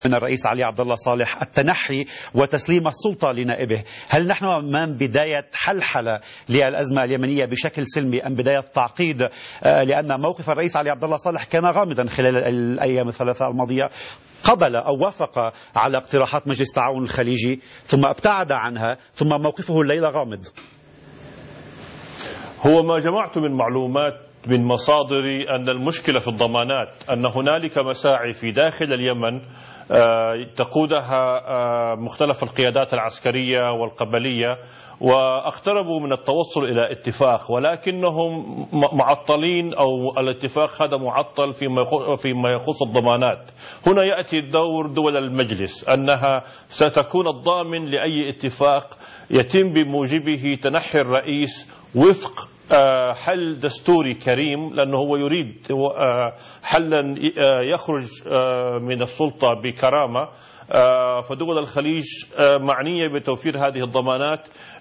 من الرئيس علي عبد الله صالح التنحي وتسليم السلطة لنائبه. هل نحن أمام بداية حلحلة للأزمة اليمنية بشكل سلمي أم بداية تعقيد؟ لأن موقف الرئيس علي عبد الله صالح كان غامضا خلال الأيام الثلاثة الماضية، قبل أو وافق على اقتراحات مجلس التعاون الخليجي ثم ابتعد عنها، ثم موقفه الليلة غامض. هو ما جمعت من معلومات من مصادري أن المشكلة في الضمانات، أن هنالك مساعي في داخل اليمن تقودها مختلف القيادات العسكرية والقبلية، واقتربوا من التوصل إلى اتفاق، ولكنهم معطلين أو الاتفاق هذا معطل فيما يخص الضمانات. هنا يأتي دور دول المجلس أنها ستكون الضامن لأي اتفاق يتم بموجبه تنحي الرئيس وفق حل دستوري كريم، لأنه هو يريد حلا يخرج من السلطة بكرامة. فدول الخليج معنية بتوفير هذه الضمانات.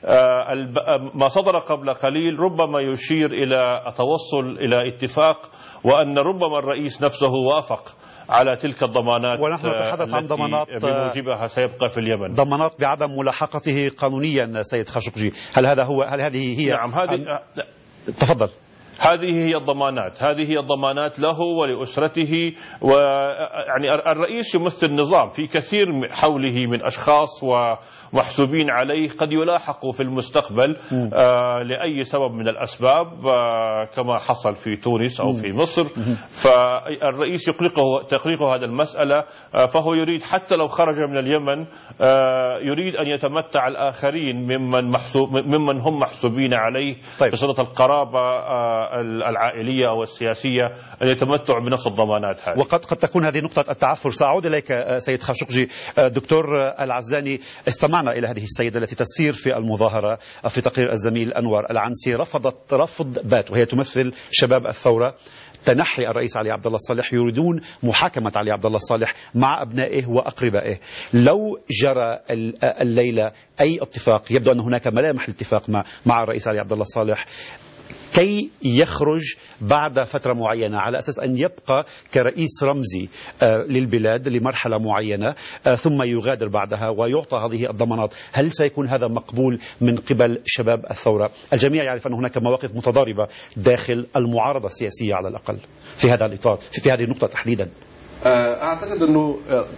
ما صدر قبل قليل ربما يشير إلى التوصل إلى اتفاق، وأن ربما الرئيس نفسه وافق على تلك الضمانات، ونحن نتحدث عن ضمانات بموجبها سيبقى في اليمن، ضمانات بعدم ملاحقته قانونيا. سيد خاشقجي، هل هذه هي؟ نعم، هذه تفضل. هذه هي الضمانات، هذه هي الضمانات له ولأسرته. ويعني الرئيس يمثل نظام في كثير حوله من أشخاص ومحسوبين عليه قد يلاحقوا في المستقبل لأي سبب من الأسباب، كما حصل في تونس أو في مصر. فالرئيس تقلقه هذا المسألة، فهو يريد حتى لو خرج من اليمن يريد أن يتمتع الآخرين ممن هم محسوبين عليه بصلة القرابة العائلية أو السياسية أن يتمتعوا بنفس الضمانات هذه. وقد تكون هذه نقطة التعثر. سأعود إليك سيد خاشقجي. دكتور العزاني، استمعنا إلى هذه السيدة التي تسير في المظاهرة في تقرير الزميل أنور العنسي، رفضت رفض بات، وهي تمثل شباب الثورة، تنحي الرئيس علي عبد الله صالح، يريدون محاكمة علي عبد الله صالح مع أبنائه وأقربائه. لو جرى الليلة أي اتفاق، يبدو أن هناك ملامح الاتفاق مع الرئيس علي عبد الله صالح، كي يخرج بعد فترة معينة على أساس أن يبقى كرئيس رمزي للبلاد لمرحلة معينة ثم يغادر بعدها ويعطى هذه الضمانات، هل سيكون هذا مقبول من قبل شباب الثورة؟ الجميع يعرف أن هناك مواقف متضاربة داخل المعارضة السياسية على الأقل في هذا الإطار، في هذه النقطة تحديدا. أعتقد أنه